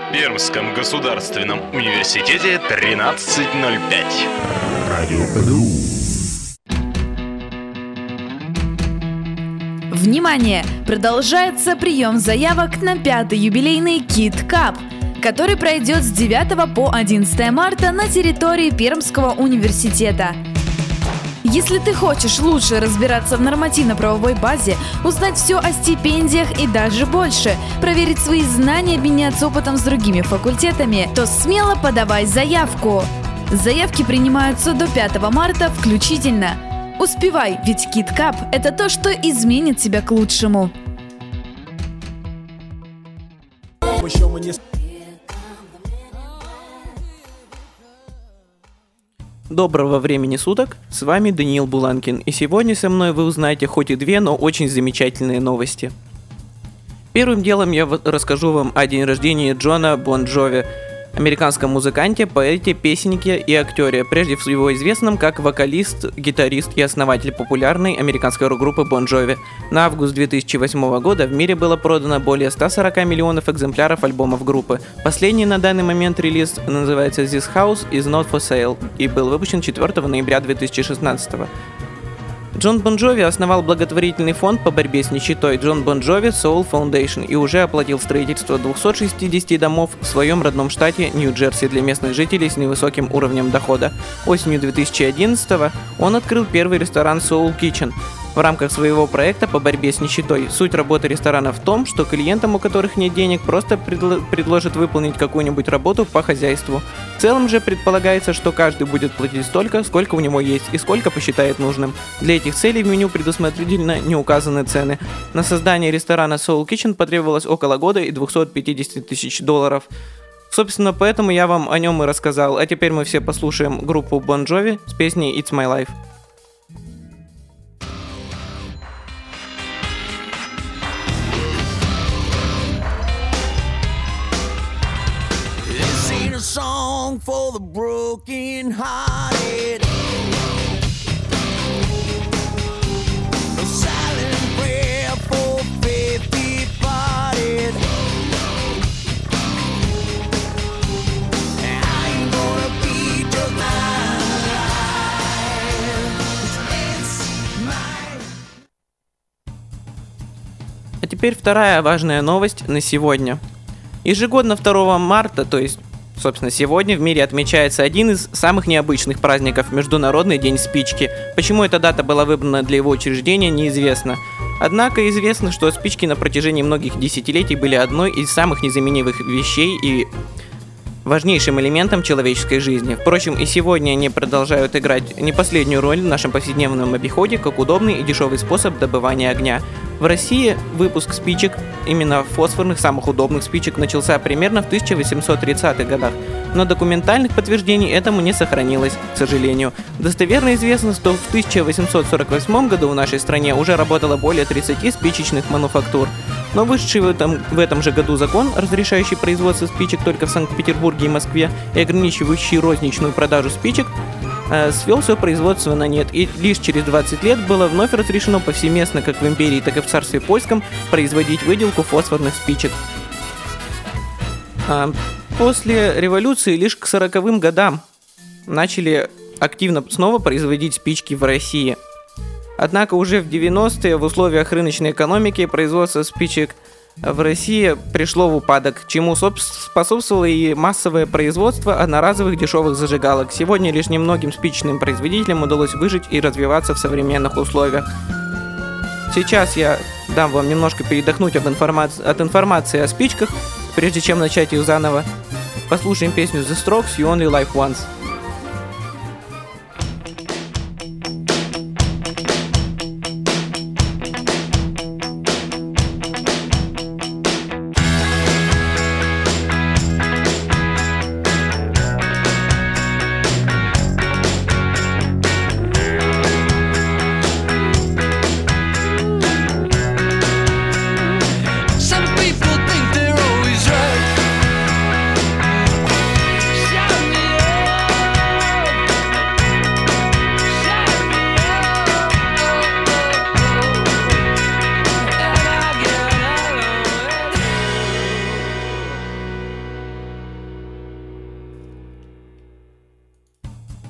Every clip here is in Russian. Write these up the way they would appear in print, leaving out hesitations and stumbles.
Пермском государственном университете 13:05. Радио ПДУ. Внимание! Продолжается прием заявок на 5-й юбилейный Kid Cup, который пройдет с 9 по 11 марта на территории Пермского университета. Если ты хочешь лучше разбираться в нормативно-правовой базе, узнать все о стипендиях и даже больше, проверить свои знания, обменяться опытом с другими факультетами, то смело подавай заявку. Заявки принимаются до 5 марта включительно. Успевай, ведь Kid Cup – это то, что изменит тебя к лучшему. Доброго времени суток, с вами Даниил Буланкин, и сегодня со мной вы узнаете хоть и две, но очень замечательные новости. Первым делом я расскажу вам о день рождения Джона Бон Джови, американском музыканте, поэте, песеннике и актере, прежде всего известном как вокалист, гитарист и основатель популярной американской рок-группы Бон Джови. На август 2008 года в мире было продано более 140 миллионов экземпляров альбомов группы. Последний на данный момент релиз называется This House is Not For Sale и был выпущен 4 ноября 2016 года. Джон Бон Джови основал благотворительный фонд по борьбе с нищетой Джон Бон Джови Soul Foundation и уже оплатил строительство 260 домов в своем родном штате Нью-Джерси для местных жителей с невысоким уровнем дохода. Осенью 2011 он открыл первый ресторан Soul Kitchen в рамках своего проекта по борьбе с нищетой. Суть работы ресторана в том, что клиентам, у которых нет денег, просто предложат выполнить какую-нибудь работу по хозяйству. В целом же предполагается, что каждый будет платить столько, сколько у него есть и сколько посчитает нужным. Для этих целей в меню предусмотрительно не указаны цены. На создание ресторана Soul Kitchen потребовалось около года и 250 тысяч долларов. Собственно, поэтому я вам о нем и рассказал. А теперь мы все послушаем группу Бон Джови с песней It's My Life. A song for the broken hearted, a silent prayer for faith departed. I ain't gonna be just mine. А теперь вторая важная новость на сегодня. Ежегодно 2 марта, то есть собственно, сегодня в мире отмечается один из самых необычных праздников – Международный день спички. Почему эта дата была выбрана для его учреждения, неизвестно. Однако известно, что спички на протяжении многих десятилетий были одной из самых незаменимых вещей и важнейшим элементом человеческой жизни. Впрочем, и сегодня они продолжают играть не последнюю роль в нашем повседневном обиходе, как удобный и дешевый способ добывания огня. В России выпуск спичек, именно фосфорных, самых удобных спичек, начался примерно в 1830-х годах, но документальных подтверждений этому не сохранилось, к сожалению. Достоверно известно, что в 1848 году в нашей стране уже работало более 30 спичечных мануфактур, но вышедший в этом же году закон, разрешающий производство спичек только в Санкт-Петербурге и Москве и ограничивающий розничную продажу спичек, свел все производство на нет, и лишь через 20 лет было вновь разрешено повсеместно, как в империи, так и в царстве польском, производить выделку фосфорных спичек. После революции лишь к 40-м годам начали активно снова производить спички в России. Однако уже в 90-е в условиях рыночной экономики производство спичек в России пришло в упадок, чему способствовало и массовое производство одноразовых дешевых зажигалок. Сегодня лишь немногим спичечным производителям удалось выжить и развиваться в современных условиях. Сейчас я дам вам немножко передохнуть от информации о спичках, прежде чем начать ее заново. Послушаем песню The Strokes You Only Live Once. Some people think they're always right. Shout me out.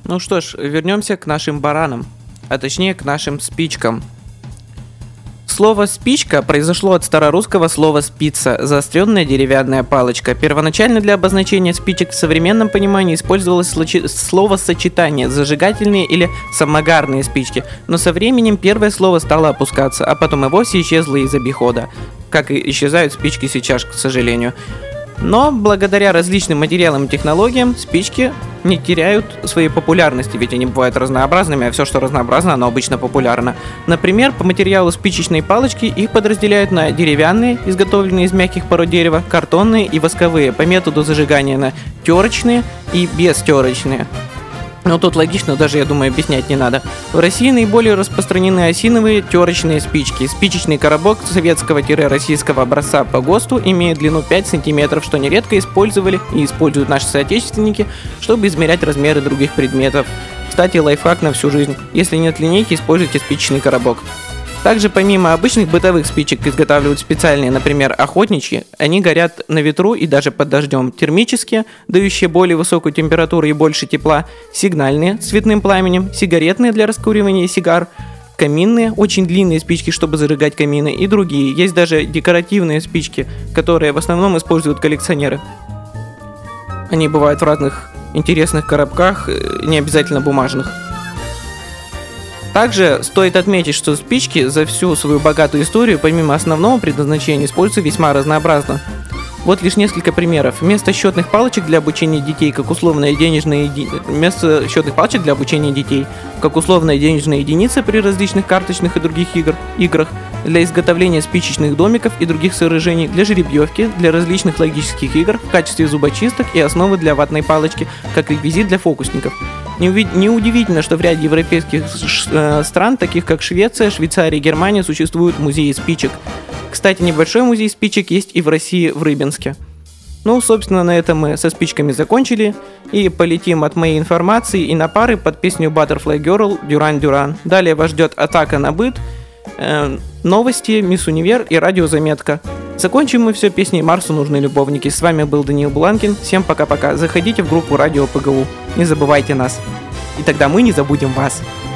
Ну что ж, вернемся к нашим баранам, а точнее к нашим спичкам. Слово «спичка» произошло от старорусского слова «спица» – заостренная деревянная палочка. Первоначально для обозначения спичек в современном понимании использовалось словосочетание «зажигательные» или «самогарные спички», но со временем первое слово стало опускаться, а потом и вовсе исчезло из обихода, как и исчезают спички сейчас, к сожалению. Но благодаря различным материалам и технологиям спички не теряют своей популярности, ведь они бывают разнообразными, а все, что разнообразно, оно обычно популярно. Например, по материалу спичечной палочки их подразделяют на деревянные, изготовленные из мягких пород дерева, картонные и восковые, по методу зажигания на терочные и бестерочные. Но тут логично, даже, я думаю, объяснять не надо. В России наиболее распространены осиновые терочные спички. Спичечный коробок советского-российского образца по ГОСТу имеет длину 5 см, что нередко использовали и используют наши соотечественники, чтобы измерять размеры других предметов. Кстати, лайфхак на всю жизнь. Если нет линейки, используйте спичечный коробок. Также помимо обычных бытовых спичек изготавливают специальные, например, охотничьи. Они горят на ветру и даже под дождем. Термические, дающие более высокую температуру и больше тепла. Сигнальные, с цветным пламенем. Сигаретные для раскуривания сигар. Каминные, очень длинные спички, чтобы зажигать камины. И другие. Есть даже декоративные спички, которые в основном используют коллекционеры. Они бывают в разных интересных коробках, не обязательно бумажных. Также стоит отметить, что спички за всю свою богатую историю, помимо основного предназначения, используются весьма разнообразно. Вот лишь несколько примеров. Вместо счетных палочек для обучения детей, как условная денежная единица при различных карточных и других играх, для изготовления спичечных домиков и других сооружений, для жеребьевки, для различных логических игр, в качестве зубочисток и основы для ватной палочки, как реквизит для фокусников. Неудивительно, что в ряде европейских стран, таких как Швеция, Швейцария и Германия, существуют музеи спичек. Кстати, небольшой музей спичек есть и в России, в Рыбинске. Ну, собственно, на этом мы со спичками закончили. И полетим от моей информации и на пары под песню Butterfly Girl Duran Duran. Далее вас ждет атака на быт, новости, Мисс Универ и радиозаметка. Закончим мы все песней «Марсу нужны любовники». С вами был Даниил Буланкин. Всем пока-пока. Заходите в группу Радио ПГУ. Не забывайте нас. И тогда мы не забудем вас.